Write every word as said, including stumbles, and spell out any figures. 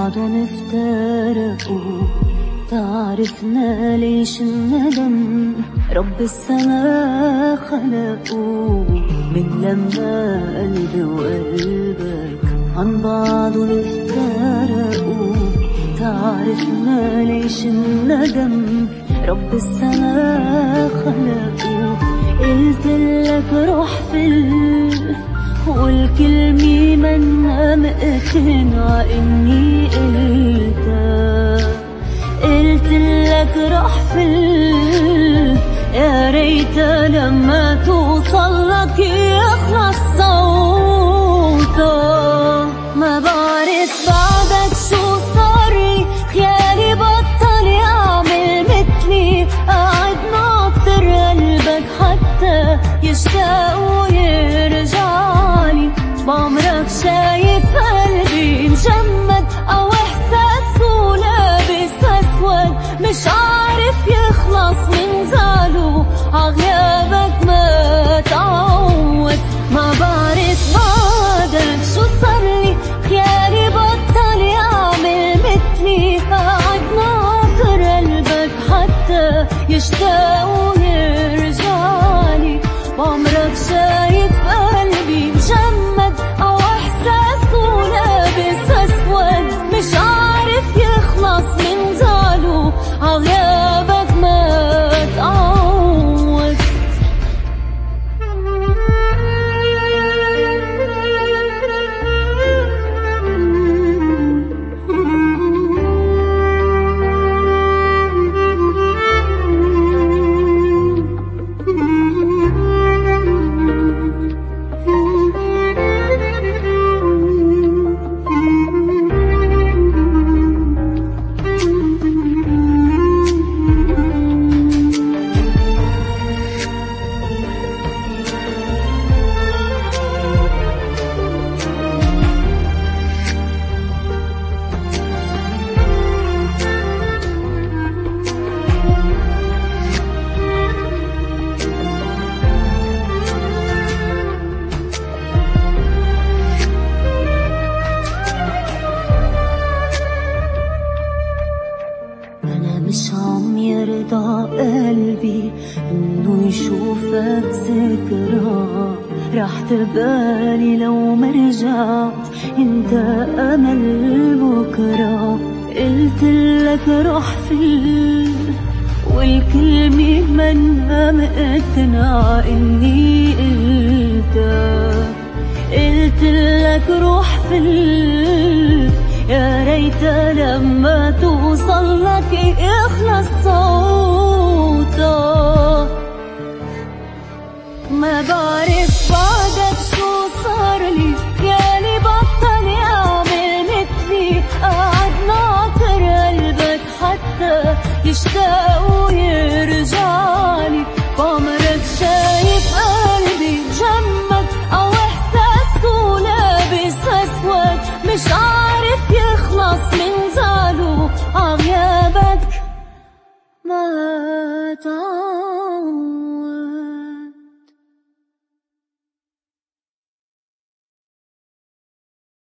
بعدهم افترقوا. تعرفنا ليش الندم رب السما خلقوا. من لما قلبي وقلبك عن بعضهم افترقوا. تعرفنا ليش الندم رب السما خلقوا. قلتلك روح فل والكلمة منا مقتنعة إني قلتها. قلتلك روح فل يا ريت لما توصلك يخلص صوتها. ما بعرف بعدك شو صارلي، خيالي بطل يعمل مثلي. قاعد ناطر قلبك حتى يشتاق ويرجعلي. بعمرك شايف قلبي مجمد أو إحساسه لابس أسود. مش عارف يخلص من زعله عغيابك ما تعود. ما بعرف بعدك شو صارلي، خيالي بطل يعمل مثلي. قاعد ناطر قلبك حتى يشتاق ويرجعلي. بعمرك شايف قلبي مجمد أو إحساسه لابس أسود. مش عارف يخلص من زعله عغيابك ما تعود. مش عم يرضى قلبي انه يشوفك ذكرى. راح تبالي لو ما رجعت انت امل بكره. قلتلك روح فل والكلمة منا مقتنعة اني قلتها. قلتلك روح فل يا ريت لما توصلك يخلص صوتها. ما بعرف بعدك شو صارلي، خيالي بطل يعمل مثلي. قاعد ناطر قلبك حتى يشتاق ويرجعلي. بعمرك شايف قلبي مجمد أو إحساسه لابس أسود. مش عارف يخلص من زعله عغيابك ما تعود.